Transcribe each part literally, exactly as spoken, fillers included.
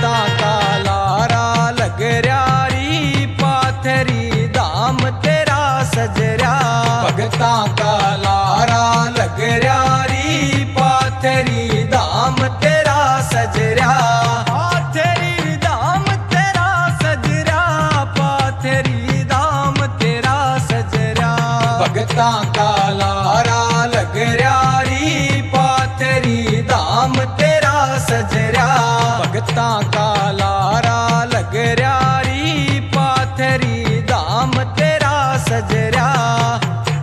भगतां का लारा लग रहा री पाथरी धाम तेरा सज रहा। भगतां का लारा लग रहा री पाथरी धाम तेरा सज रहा। पाथरी धाम तेरा सज रहा, पाथरी धाम तेरा सज रहा। भगतां का लारा लग रहा री पाथरी धाम तेरा सज रहा। भगतां का लारा लग रहा री पाथरी धाम तेरा सज रहा।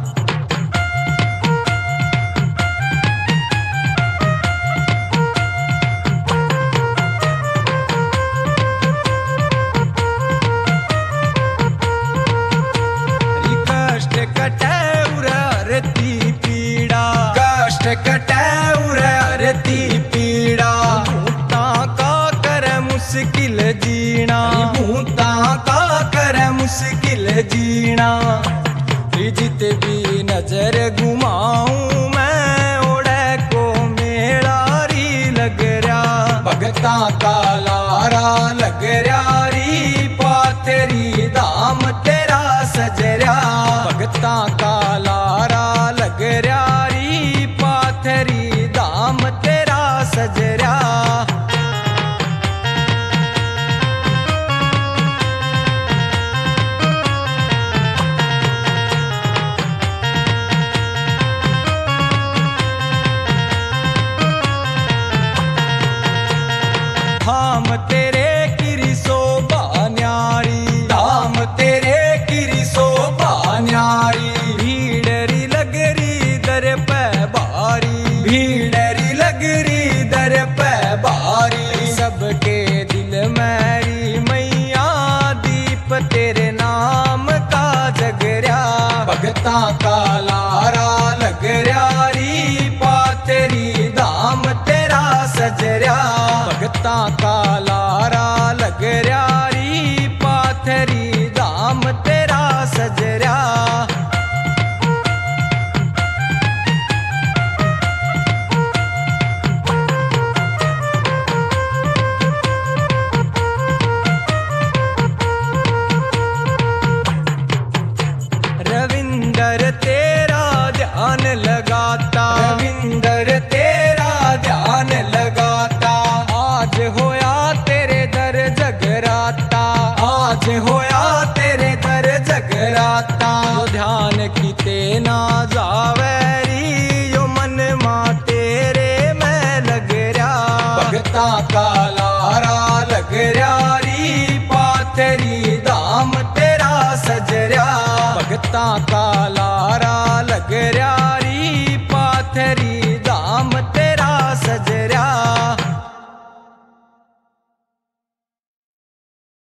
कष्ट कटे उरती पीड़ा, कष्ट कटे उरती पीड़ा। भूतां का कर मुश्किल जीना, भूतां का कर मुश्किल जीना। जित भी नजर घुमाऊं मैं ओढ़े को मेरा री लग रहा। भगतां का लारा लग रहा री पाथरी धाम तेरा सज रहा। भगतां का लारा लग रहा री पाथरी धाम तेरा सज रहा। धाम तेरे किरी शोभा न्यारी, धाम तेरे किरी शोभा न्यारी। भीड़री लगरी दर पे बारी, भीड़री लगरी दर पे बारी। सबके दिल मेरी मैया दीप तेरे नाम का जग रहा। भगतां का लारा लग रहा री पाथरी धाम तेरा सज रहा। भगतां का लारा लग रहा री पाथरी धाम तेरा सज रहा। रविंदर तेरा ध्यान लगाता, रविंदर तेरा ध्यान लगाता। आज होया तेरे दर जगराता, आज होया तेरे दर जगराता। जो ध्यान कीते ना जावे री यो मन मां तेरे में लग रहा। भगतां का लारा लग रहा री पाथरी धाम तेरा सज रहा। भगतां का लारा लग रहा